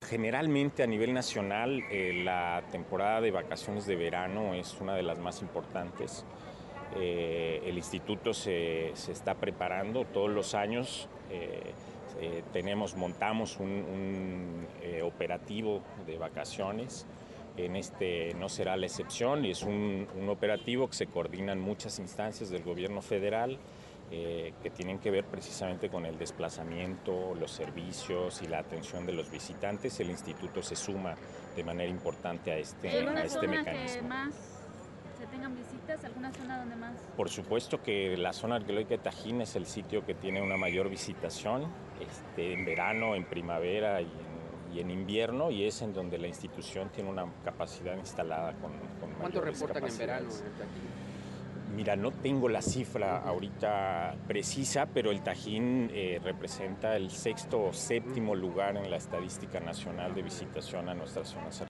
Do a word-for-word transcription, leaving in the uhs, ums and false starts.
generalmente a nivel nacional eh, la temporada de vacaciones de verano es una de las más importantes. Eh, el instituto se, se está preparando todos los años. Eh, eh, tenemos, montamos un, un eh, operativo de vacaciones. En este no será la excepción y es un, un operativo que se coordina en muchas instancias del gobierno federal. Eh, que tienen que ver precisamente con el desplazamiento, los servicios y la atención de los visitantes. El instituto se suma de manera importante a este, ¿Alguna a este zona mecanismo. que más se tengan visitas? ¿Alguna zona donde más? Por supuesto que la zona arqueológica de Tajín es el sitio que tiene una mayor visitación este, en verano, en primavera y en, y en invierno, y es en donde la institución tiene una capacidad instalada con, con ¿Cuánto mayores reportan en verano capacidades. en el Tajín? Mira, no tengo la cifra ahorita precisa, pero el Tajín eh, representa el sexto o séptimo lugar en la estadística nacional de visitación a nuestras zonas arqueológicas.